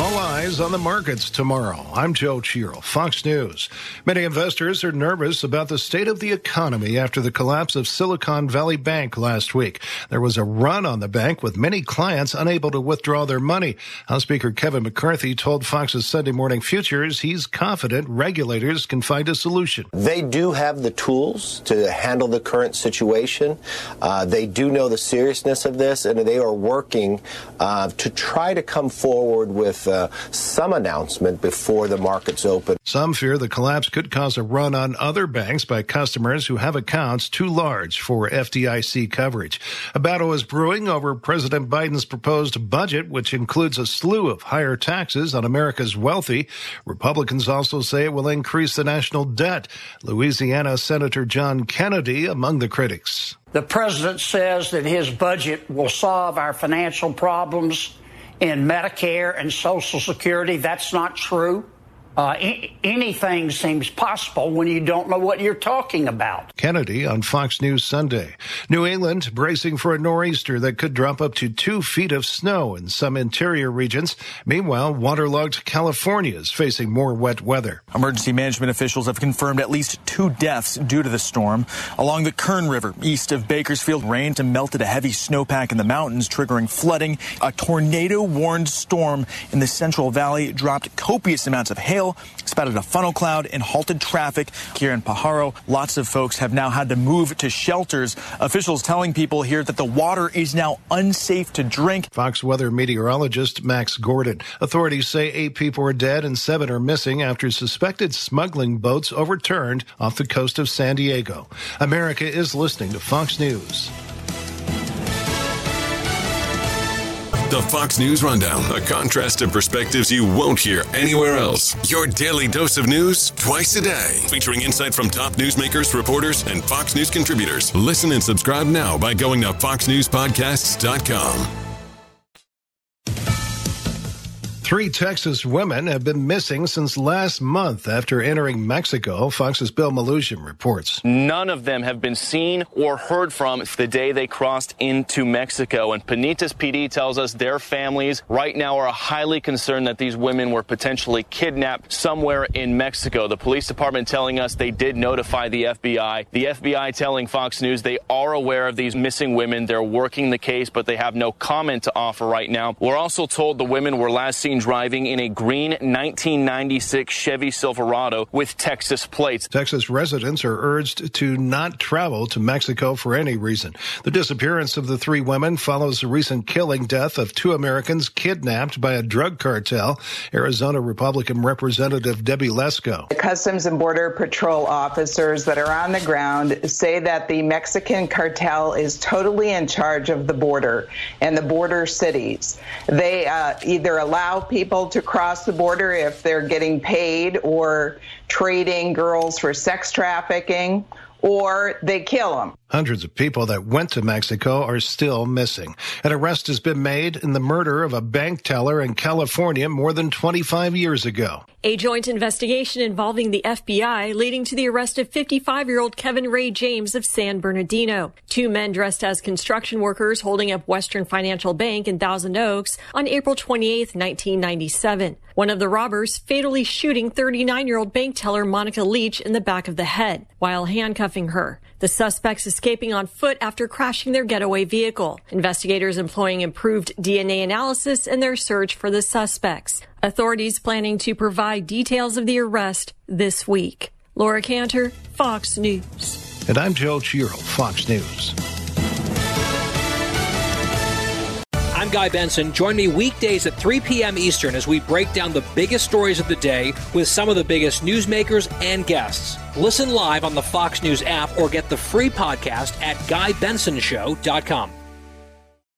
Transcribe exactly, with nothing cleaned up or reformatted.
All eyes on the markets tomorrow. I'm Joe Chiro, Fox News. Many investors are nervous about the state of the economy after the collapse of Silicon Valley Bank last week. There was a run on the bank with many clients unable to withdraw their money. House Speaker Kevin McCarthy told Fox's Sunday Morning Futures he's confident regulators can find a solution. They do have the tools to handle the current situation. Uh, they do know the seriousness of this, and they are working uh, to try to come forward with uh, some announcement before the markets open. Some fear the collapse could cause a run on other banks by customers who have accounts too large for F D I C coverage. A battle is brewing over President Biden's proposed budget, which includes a slew of higher taxes on America's wealthy. Republicans also say it will increase the national debt. Louisiana Senator John Kennedy among the critics. The president says that his budget will solve our financial problems in Medicare and Social Security. That's not true. Uh, I- anything seems possible when you don't know what you're talking about. Kennedy on Fox News Sunday. New England bracing for a nor'easter that could drop up to two feet of snow in some interior regions. Meanwhile, waterlogged California is facing more wet weather. Emergency management officials have confirmed at least two deaths due to the storm. Along the Kern River, east of Bakersfield, rain melted a heavy snowpack in the mountains, triggering flooding. A tornado-warned storm in the Central Valley dropped copious amounts of hail, spouted a funnel cloud, and halted traffic here in Pajaro. Lots of folks have now had to move to shelters. Officials telling people here that the water is now unsafe to drink. Fox weather meteorologist Max Gordon. Authorities say eight people are dead and seven are missing after suspected smuggling boats overturned off the coast of San Diego. America is listening to Fox News. The Fox News Rundown, a contrast of perspectives you won't hear anywhere else. Your daily dose of news twice a day, featuring insight from top newsmakers, reporters, and Fox News contributors. Listen and subscribe now by going to fox news podcasts dot com. Three Texas women have been missing since last month after entering Mexico. Fox's Bill Maluzhin reports. None of them have been seen or heard from the day they crossed into Mexico. And Panitas P D tells us their families right now are highly concerned that these women were potentially kidnapped somewhere in Mexico. The police department telling us they did notify the F B I. The F B I telling Fox News they are aware of these missing women. They're working the case, but they have no comment to offer right now. We're also told the women were last seen driving in a green nineteen ninety-six Chevy Silverado with Texas plates. Texas residents are urged to not travel to Mexico for any reason. The disappearance of the three women follows the recent killing death of two Americans kidnapped by a drug cartel. Arizona Republican Representative Debbie Lesko. The Customs and Border Patrol officers that are on the ground say that the Mexican cartel is totally in charge of the border and the border cities. They uh, either allow people to cross the border if they're getting paid or trading girls for sex trafficking, or they kill them. Hundreds of people that went to Mexico are still missing. An arrest has been made in the murder of a bank teller in California more than twenty-five years ago. A joint investigation involving the F B I leading to the arrest of fifty-five-year-old Kevin Ray James of San Bernardino. Two men dressed as construction workers holding up Western Financial Bank in Thousand Oaks on April twenty-eighth, nineteen ninety-seven. One of the robbers fatally shooting thirty-nine-year-old bank teller Monica Leach in the back of the head while handcuffing her. The suspects escaping on foot after crashing their getaway vehicle. Investigators employing improved D N A analysis in their search for the suspects. Authorities planning to provide details of the arrest this week. Laura Cantor, Fox News. And I'm Joe Chiro, Fox News. I'm Guy Benson. Join me weekdays at three p.m. Eastern as we break down the biggest stories of the day with some of the biggest newsmakers and guests. Listen live on the Fox News app or get the free podcast at guy benson show dot com.